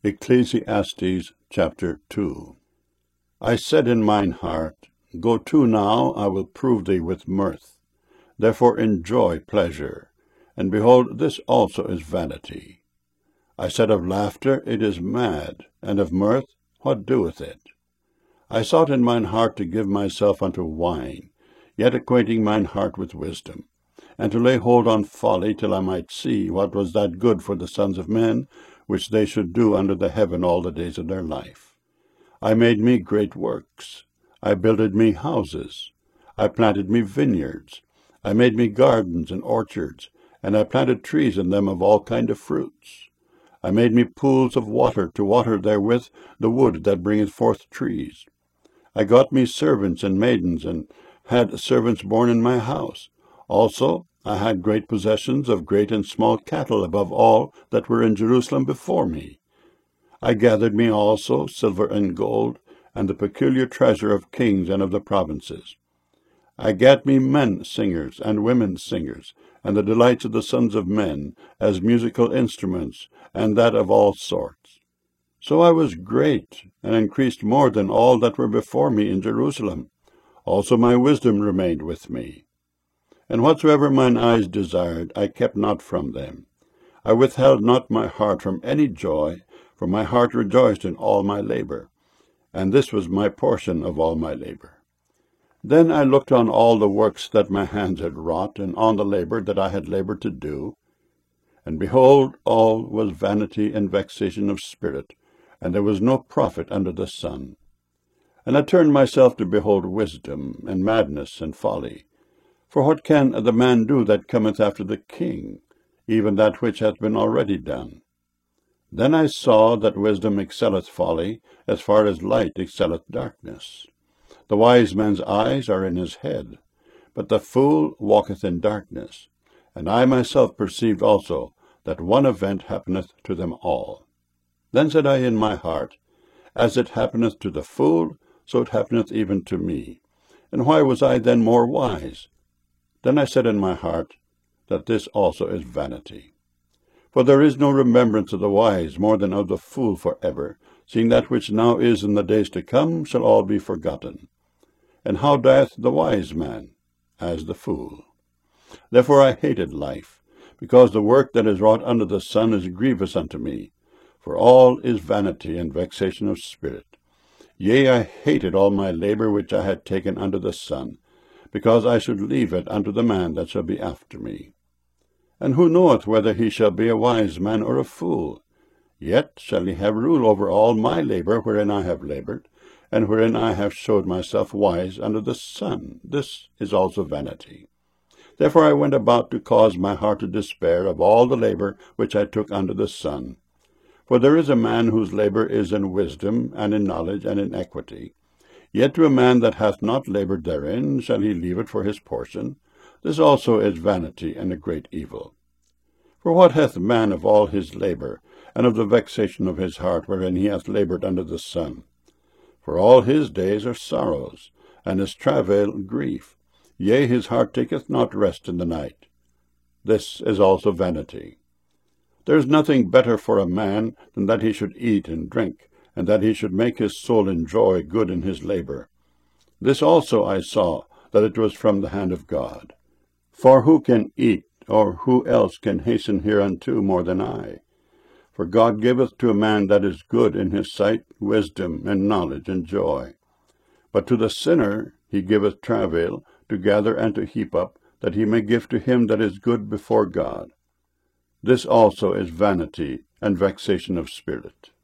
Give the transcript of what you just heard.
Ecclesiastes chapter 2. I said in mine heart, Go to now, I will prove thee with mirth. Therefore enjoy pleasure. And behold, this also is vanity. I said of laughter, It is mad, and of mirth, what doeth it? I sought in mine heart to give myself unto wine, yet acquainting mine heart with wisdom, and to lay hold on folly, till I might see what was that good for the sons of men, which they should do under the heaven all the days of their life. I made me great works. I builded me houses. I planted me vineyards. I made me gardens and orchards, and I planted trees in them of all kind of fruits. I made me pools of water, to water therewith the wood that bringeth forth trees. I got me servants and maidens, and had servants born in my house. Also I had great possessions of great and small cattle above all that were in Jerusalem before me. I gathered me also silver and gold, and the peculiar treasure of kings and of the provinces. I gat me men singers and women singers, and the delights of the sons of men, as musical instruments, and that of all sorts. So I was great, and increased more than all that were before me in Jerusalem. Also my wisdom remained with me. And whatsoever mine eyes desired, I kept not from them. I withheld not my heart from any joy, for my heart rejoiced in all my labor, and this was my portion of all my labor. Then I looked on all the works that my hands had wrought, and on the labor that I had labored to do, and behold, all was vanity and vexation of spirit, and there was no profit under the sun. And I turned myself to behold wisdom, and madness, and folly. For what can the man do that cometh after the king, even that which hath been already done? Then I saw that wisdom excelleth folly, as far as light excelleth darkness. The wise man's eyes are in his head, but the fool walketh in darkness. And I myself perceived also that one event happeneth to them all. Then said I in my heart, As it happeneth to the fool, so it happeneth even to me. And why was I then more wise? Then I said in my heart, that this also is vanity. For there is no remembrance of the wise more than of the fool forever, seeing that which now is in the days to come shall all be forgotten. And how dieth the wise man? As the fool. Therefore I hated life, because the work that is wrought under the sun is grievous unto me, for all is vanity and vexation of spirit. Yea, I hated all my labor which I had taken under the sun, because I should leave it unto the man that shall be after me. And who knoweth whether he shall be a wise man or a fool? Yet shall he have rule over all my labor wherein I have labored, and wherein I have showed myself wise under the sun. This is also vanity. Therefore I went about to cause my heart to despair of all the labor which I took under the sun. For there is a man whose labor is in wisdom, and in knowledge, and in equity. Yet to a man that hath not labored therein shall he leave it for his portion. This also is vanity and a great evil. For what hath man of all his labor, and of the vexation of his heart wherein he hath labored under the sun? For all his days are sorrows, and his travail grief. Yea, his heart taketh not rest in the night. This is also vanity. There is nothing better for a man than that he should eat and drink, and that he should make his soul enjoy good in his labor. This also I saw, that it was from the hand of God. For who can eat, or who else can hasten hereunto more than I? For God giveth to a man that is good in his sight wisdom, and knowledge, and joy. But to the sinner he giveth travail, to gather and to heap up, that he may give to him that is good before God. This also is vanity and vexation of spirit.